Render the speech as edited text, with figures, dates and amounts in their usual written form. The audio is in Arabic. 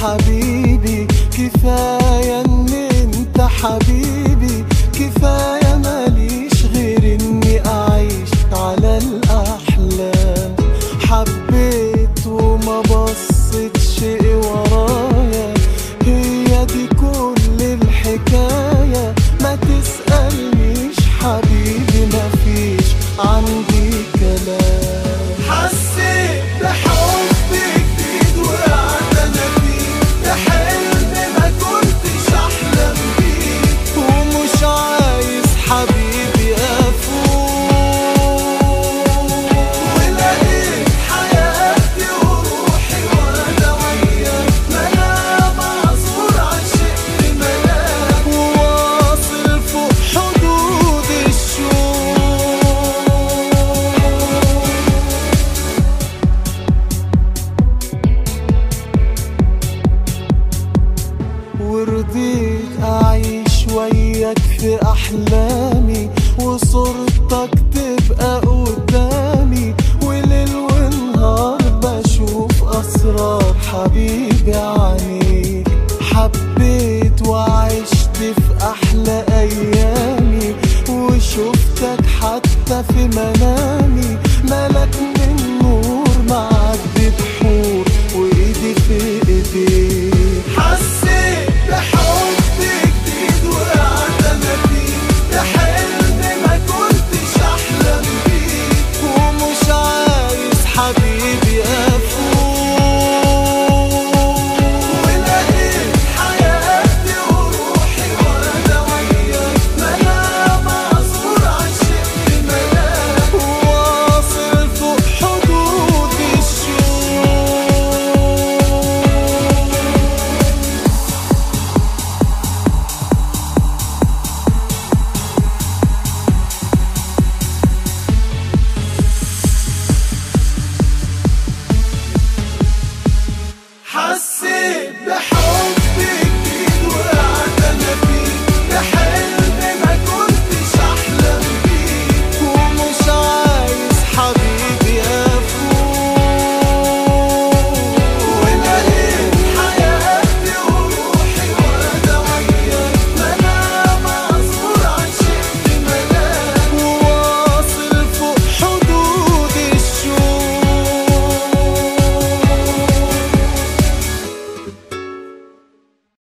حبيبي، كفاية ان انت حبيبي، كفاية ماليش غير اني اعيش على الاحلام. حبيت وما بصيتش ورايا، هي دي كل الحكاية. ما تسألنيش حبيبي، مفيش عندي كلام. حسيت بحب جديد وقعدت انا فيه، ده حلم ما كنتش احلم بيه، ومش عايز حبيبي افوق. ولقيت حياتي وروحي وانا وياك، ما انا معذور عشقت ملاك، وواصل فوق حدود الشوق. ورضيت أعيش وياك في أحلامي، وصورتك تبقى قدامي، وليل ونهار بشوف أسرار حبيبي عنيك. حبيت وعشت في أحلى أيامي، وشفتك حتى في منامي، ملك من نور معدي بحور، وإيدي في إيديك. حسيت بحب جديد وقعدت انا فيه، ده حلم ما كنتش احلم بيه، ومش عايز حبيبي افوق. ولقيت حياتي وروحي وانا وياك، ما انا معذور عشقت ملاك، وواصل فوق حدود الشوق. حسيت